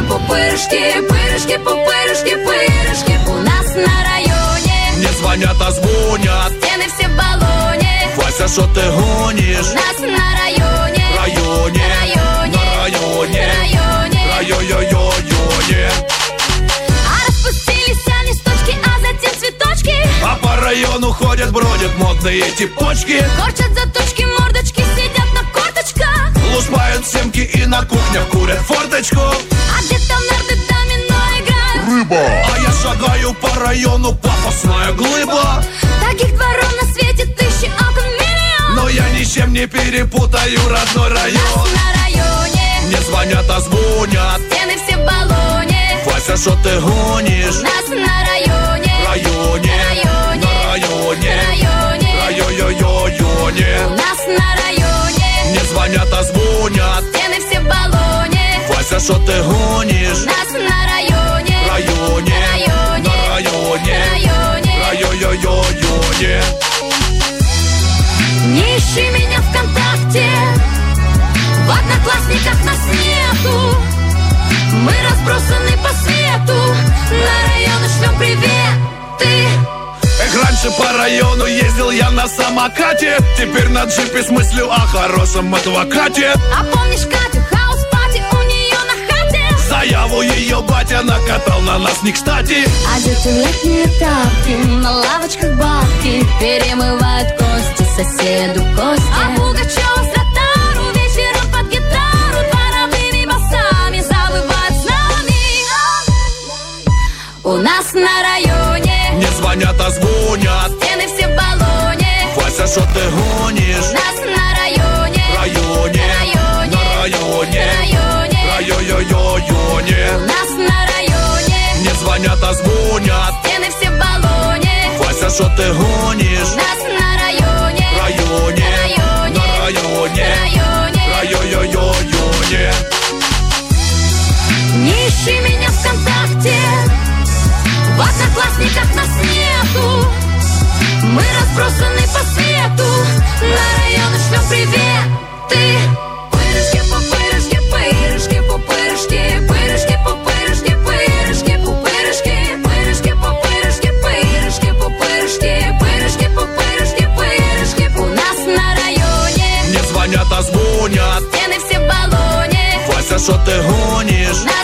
пупырышки, пырышки, пупырышки, пырышки. У нас на районе не звонят, а звонят. Стены все в баллоне. Вася, что ты гонишь? У нас на районе, Районе, районе, на районе, районе, районе. А распустились листочки, а затем цветочки. А по району ходят, бродят модные типочки. Корчат заточки, мордочки, сидят на корточках. Лушпают семки и на кухнях курят форточку. А где-то нарды домино играют. Рыба! А я шагаю по району, пафосная глыба. Таких дворов на свете тысячи, окон миллион. Но я ничем не перепутаю родной район. Нас на районе не звонят, а звонят. Стены все в баллоне. Вася, что ты гонишь? Нас на районе, Районе, районе, на районе, районе, районе. У нас на районе не звонят, а звонят. Стены все в баллоне. Вася, что ты гонишь? Нас на районе, Районе, районе, на районе, районе. Не ищи меня ВКонтакте, в Одноклассниках нас нету. Мы разбросаны по свету, на районы шлем приветы. Эх, раньше по району ездил я на самокате. Теперь на джипе с мыслью о хорошем адвокате. А помнишь Катю, хаус-пати у нее на хате? Заяву ее батя накатал на нас не кстати. А дети летние тапки, на лавочках бабки перемывают кости соседу Косте. А Пугачева с ротару вечером под гитару дворовыми басами завывают с нами. У нас на районе не звонят, а звонят. Стены все в баллоне. Вася, что ты гонишь? Нас на районе, Районе, районе, на районе, районе, районе. Нас на районе не звонят, а звонят. Стены все в баллоне. Вася, что ты гонишь? Нас на районе, Районе, районе, на районе, районе. Не ищи меня ВКонтакте, в Одноклассниках нас нету. Мы разбросаны по свету, на районы шлем приветы. Пырышки, пупырышки, пырышки, пупырышки, пырышки, пупырышки, пырышки, пупырышки, пырышки, пупырышки, пырышки, пупырышки, пырышки, пупырышки, пырышки. У нас на районе не звонят, а звонят. Стены все в баллоне. Вася, что ты гонишь?